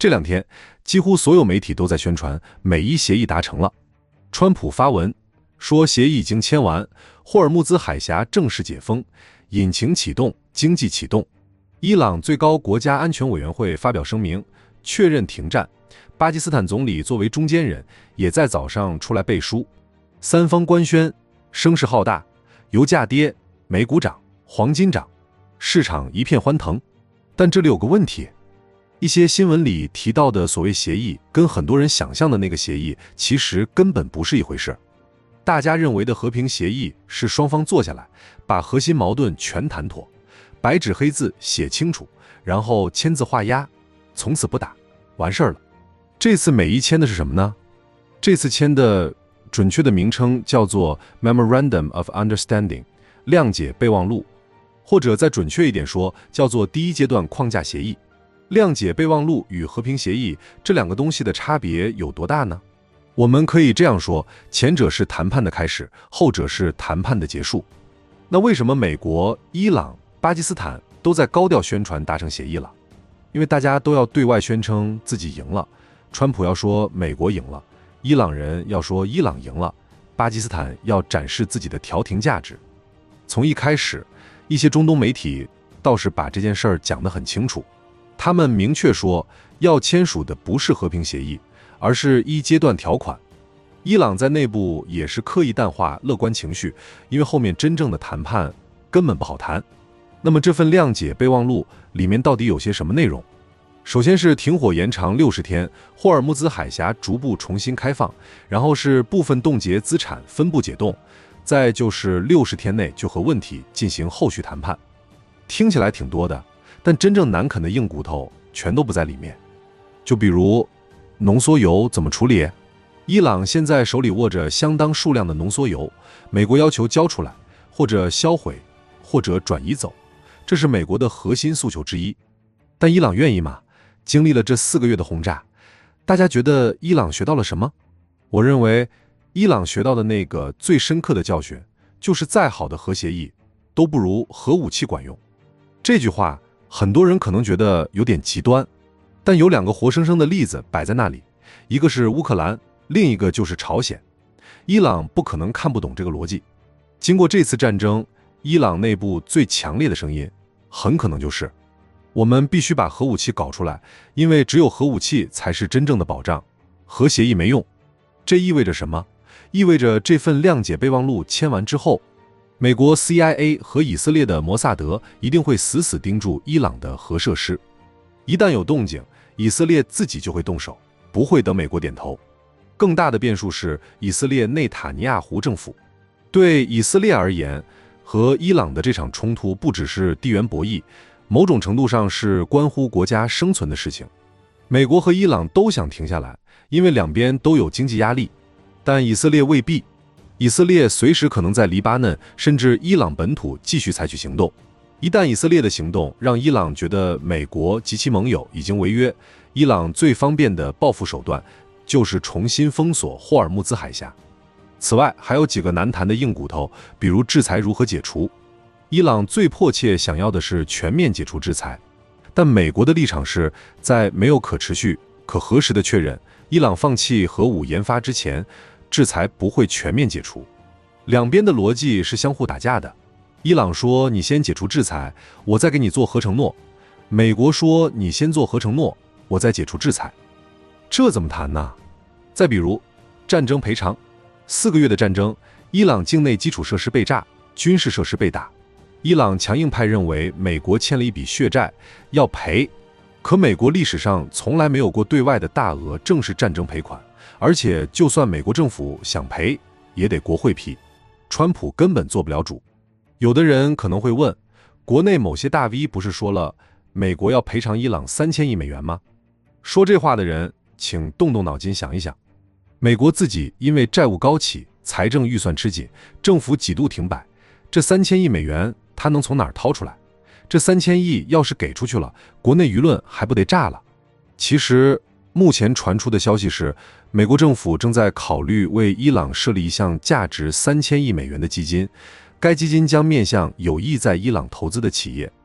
这2天，几乎所有媒体都在宣传美伊协议达成了。川普发文说协议已经签完，霍尔木兹海峡正式解封，引擎启动，经济启动。伊朗最高国家安全委员会发表声明，确认停战。巴基斯坦总理作为中间人，也在早上出来背书。三方官宣，声势浩大，油价跌，美股涨，黄金涨，市场一片欢腾。但这里有个问题，一些新闻里提到的所谓协议，跟很多人想象的那个协议其实根本不是一回事。大家认为的和平协议是双方坐下来，把核心矛盾全谈妥，白纸黑字写清楚，然后签字画押，从此不打，完事儿了。这次美伊签的是什么呢？这次签的准确的名称叫做 Memorandum of Understanding 谅解备忘录，或者再准确一点说，叫做第一阶段框架协议。谅解备忘录与和平协议这2个东西的差别有多大呢？我们可以这样说，前者是谈判的开始，后者是谈判的结束。那为什么美国、伊朗、巴基斯坦都在高调宣传达成协议了？因为大家都要对外宣称自己赢了，川普要说美国赢了，伊朗人要说伊朗赢了，巴基斯坦要展示自己的调停价值。从一开始，一些中东媒体倒是把这件事儿讲得很清楚，他们明确说要签署的不是和平协议，而是一阶段条款。伊朗在内部也是刻意淡化乐观情绪，因为后面真正的谈判根本不好谈。那么这份谅解备忘录里面到底有些什么内容？首先是停火延长60天，霍尔木兹海峡逐步重新开放，然后是部分冻结资产分部解冻，再就是60天内就和问题进行后续谈判。听起来挺多的，但真正难啃的硬骨头全都不在里面。就比如浓缩铀怎么处理？伊朗现在手里握着相当数量的浓缩铀，美国要求交出来，或者销毁，或者转移走，这是美国的核心诉求之一。但伊朗愿意吗？经历了这4个月的轰炸，大家觉得伊朗学到了什么？我认为伊朗学到的那个最深刻的教训，就是再好的核协议都不如核武器管用。这句话很多人可能觉得有点极端，但有2个活生生的例子摆在那里，一个是乌克兰，另一个就是朝鲜。伊朗不可能看不懂这个逻辑。经过这次战争，伊朗内部最强烈的声音很可能就是我们必须把核武器搞出来，因为只有核武器才是真正的保障，核协议没用。这意味着什么？意味着这份谅解备忘录签完之后，美国 CIA 和以色列的摩萨德一定会死死盯住伊朗的核设施。一旦有动静，以色列自己就会动手，不会等美国点头。更大的变数是以色列内塔尼亚胡政府。对以色列而言，和伊朗的这场冲突不只是地缘博弈，某种程度上是关乎国家生存的事情。美国和伊朗都想停下来，因为两边都有经济压力，但以色列未必。以色列随时可能在黎巴嫩甚至伊朗本土继续采取行动。一旦以色列的行动让伊朗觉得美国及其盟友已经违约，伊朗最方便的报复手段就是重新封锁霍尔木兹海峡。此外，还有几个难谈的硬骨头，比如制裁如何解除。伊朗最迫切想要的是全面解除制裁，但美国的立场是在没有可持续、可核实的确认伊朗放弃核武研发之前，制裁不会全面解除。两边的逻辑是相互打架的。伊朗说你先解除制裁，我再给你做核承诺；美国说你先做核承诺，我再解除制裁。这怎么谈呢？再比如战争赔偿，4个月的战争，伊朗境内基础设施被炸，军事设施被打。伊朗强硬派认为美国欠了一笔血债，要赔。可美国历史上从来没有过对外的大额正式战争赔款，而且就算美国政府想赔，也得国会批，川普根本做不了主。有的人可能会问，国内某些大 V 不是说了美国要赔偿伊朗3000亿美元吗？说这话的人请动动脑筋想一想，美国自己因为债务高企，财政预算吃紧，政府几度停摆，这3000亿美元他能从哪儿掏出来？这3000亿要是给出去了，国内舆论还不得炸了？其实目前传出的消息是，美国政府正在考虑为伊朗设立一项价值3000亿美元的基金，该基金将面向有意在伊朗投资的企业。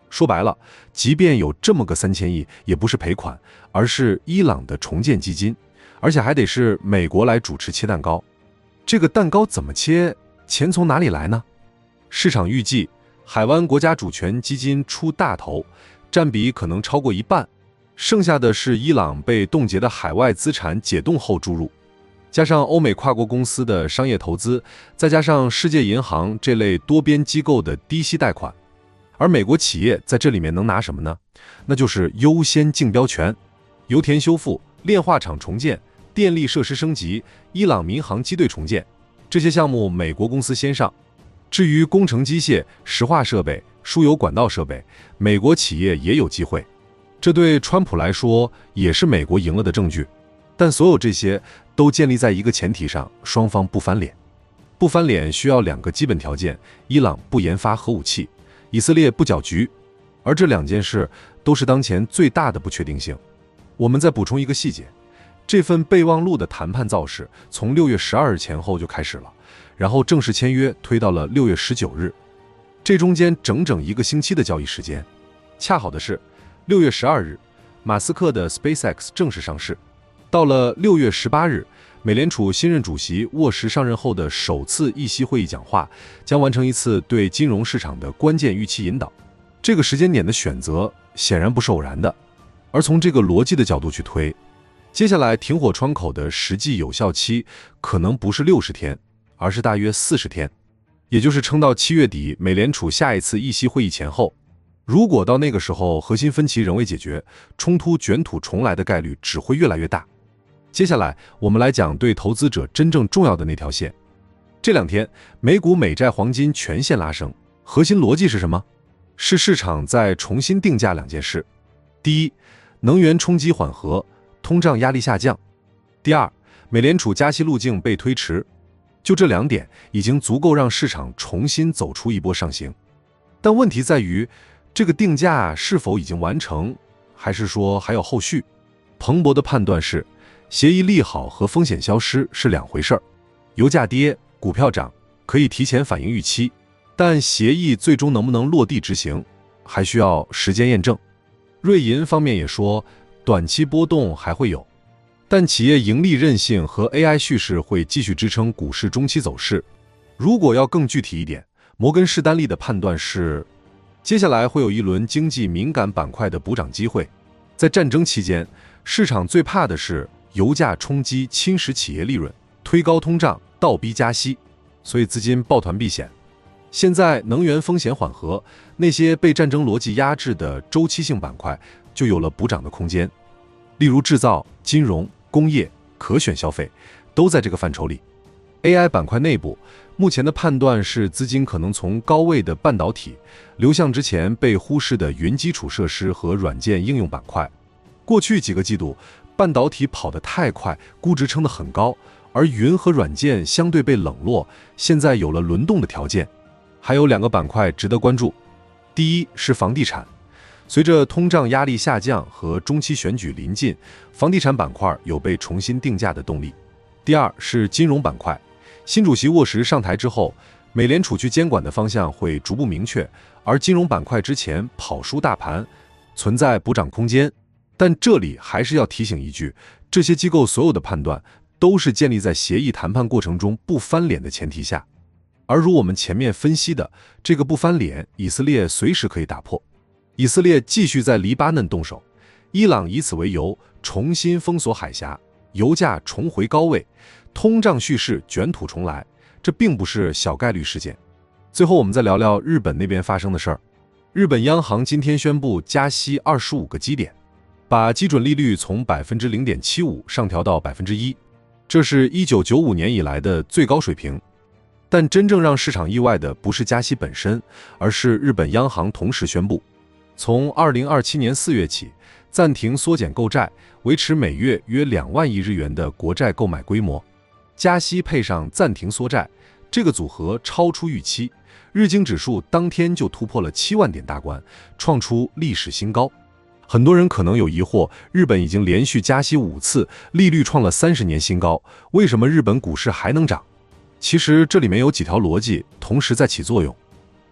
说白了，即便有这么个3000亿，也不是赔款，而是伊朗的重建基金，而且还得是美国来主持切蛋糕。这个蛋糕怎么切？钱从哪里来呢？市场预计，海湾国家主权基金出大头，占比可能超过一半，剩下的是伊朗被冻结的海外资产解冻后注入，加上欧美跨国公司的商业投资，再加上世界银行这类多边机构的低息贷款。而美国企业在这里面能拿什么呢？那就是优先竞标权，油田修复、炼化厂重建、电力设施升级、伊朗民航机队重建，这些项目美国公司先上。至于工程机械、石化设备、输油管道设备，美国企业也有机会。这对川普来说也是美国赢了的证据。但所有这些都建立在一个前提上，双方不翻脸。不翻脸需要2个基本条件：伊朗不研发核武器，以色列不搅局。而这2件事都是当前最大的不确定性。我们再补充一个细节，这份备忘录的谈判造势从6月12日前后就开始了，然后正式签约推到了6月19日，这中间整整1个星期的交易时间。恰好的是6月12日，马斯克的 SpaceX 正式上市。到了6月18日，美联储新任主席沃什上任后的首次议息会议讲话，将完成一次对金融市场的关键预期引导。这个时间点的选择显然不是偶然的，而从这个逻辑的角度去推，接下来停火窗口的实际有效期可能不是60天，而是大约40天，也就是撑到7月底美联储下一次议息会议前后。如果到那个时候核心分歧仍未解决，冲突卷土重来的概率只会越来越大。接下来我们来讲对投资者真正重要的那条线。这2天美股美债黄金全线拉升，核心逻辑是什么？是市场在重新定价2件事。第一，能源冲击缓和，通胀压力下降。第二，美联储加息路径被推迟。就这2点已经足够让市场重新走出一波上行。但问题在于，这个定价是否已经完成，还是说还有后续？彭博的判断是，协议利好和风险消失是2回事儿。油价跌，股票涨，可以提前反映预期，但协议最终能不能落地执行，还需要时间验证。瑞银方面也说，短期波动还会有，但企业盈利韧性和 AI 叙事会继续支撑股市中期走势。如果要更具体一点，摩根士丹利的判断是，接下来会有一轮经济敏感板块的补涨机会。在战争期间，市场最怕的是油价冲击侵蚀企业利润，推高通胀，倒逼加息，所以资金抱团避险。现在能源风险缓和，那些被战争逻辑压制的周期性板块就有了补涨的空间，例如制造、金融、工业、可选消费都在这个范畴里。AI 板块内部目前的判断是，资金可能从高位的半导体流向之前被忽视的云基础设施和软件应用板块。过去几个季度半导体跑得太快，估值撑得很高，而云和软件相对被冷落，现在有了轮动的条件。还有2个板块值得关注，第一是房地产，随着通胀压力下降和中期选举临近，房地产板块有被重新定价的动力。第二是金融板块，新主席沃什上台之后，美联储去监管的方向会逐步明确，而金融板块之前跑输大盘，存在补涨空间。但这里还是要提醒一句，这些机构所有的判断都是建立在协议谈判过程中不翻脸的前提下。而如我们前面分析的，这个不翻脸，以色列随时可以打破。以色列继续在黎巴嫩动手，伊朗以此为由重新封锁海峡，油价重回高位，通胀叙事卷土重来，这并不是小概率事件。最后我们再聊聊日本那边发生的事儿。日本央行今天宣布加息25个基点，把基准利率从 0.75% 上调到 1%， 这是1995年以来的最高水平。但真正让市场意外的不是加息本身，而是日本央行同时宣布，从2027年4月起暂停缩减购债，维持每月约2万亿日元的国债购买规模。加息配上暂停缩债，这个组合超出预期，日经指数当天就突破了7万点大关，创出历史新高。很多人可能有疑惑，日本已经连续加息5次，利率创了30年新高，为什么日本股市还能涨？其实这里面有几条逻辑同时在起作用。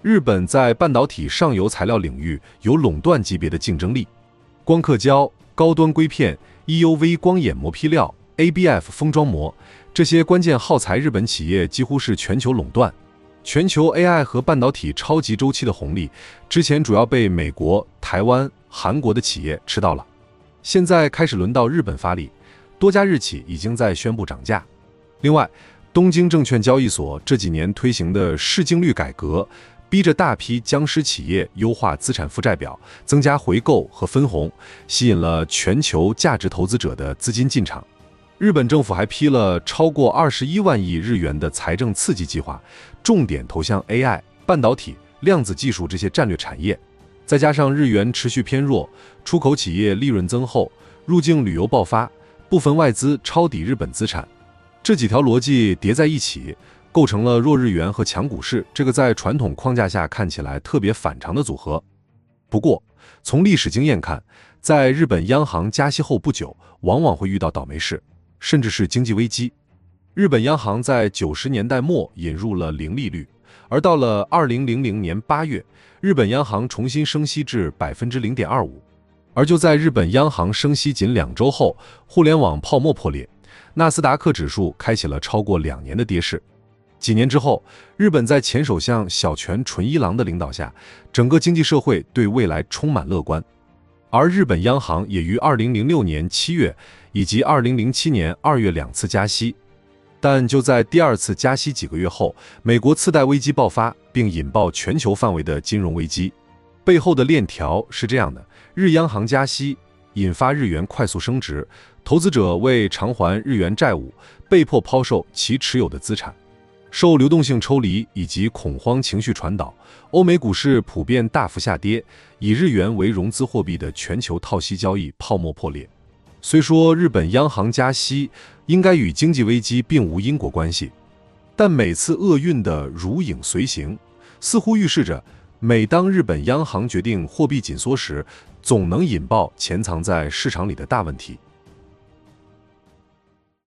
日本在半导体上游材料领域有垄断级别的竞争力，光刻胶、高端硅片、EUV 光眼磨坯料、ABF 封装膜，这些关键耗材日本企业几乎是全球垄断。全球 AI 和半导体超级周期的红利，之前主要被美国、台湾、韩国的企业吃到了，现在开始轮到日本发力，多家日企已经在宣布涨价。另外，东京证券交易所这几年推行的市净率改革，逼着大批僵尸企业优化资产负债表，增加回购和分红，吸引了全球价值投资者的资金进场。日本政府还批了超过21万亿日元的财政刺激计划，重点投向 AI、半导体、量子技术这些战略产业。再加上日元持续偏弱，出口企业利润增厚，入境旅游爆发，部分外资抄底日本资产，这几条逻辑叠在一起，构成了弱日元和强股市这个在传统框架下看起来特别反常的组合。不过，从历史经验看，在日本央行加息后不久，往往会遇到倒霉事，甚至是经济危机。日本央行在90年代末引入了零利率，而到了2000年8月，日本央行重新升息至 0.25%。而就在日本央行升息仅2周后，互联网泡沫破裂，纳斯达克指数开启了超过2年的跌势。几年之后，日本在前首相小泉纯一郎的领导下，整个经济社会对未来充满乐观。而日本央行也于2006年7月以及2007年2月2次加息。但就在第2次加息几个月后，美国次贷危机爆发，并引爆全球范围的金融危机。背后的链条是这样的：日央行加息，引发日元快速升值，投资者为偿还日元债务，被迫抛售其持有的资产。受流动性抽离以及恐慌情绪传导，欧美股市普遍大幅下跌，以日元为融资货币的全球套息交易泡沫破裂。虽说日本央行加息应该与经济危机并无因果关系，但每次厄运的如影随形，似乎预示着每当日本央行决定货币紧缩时，总能引爆潜藏在市场里的大问题。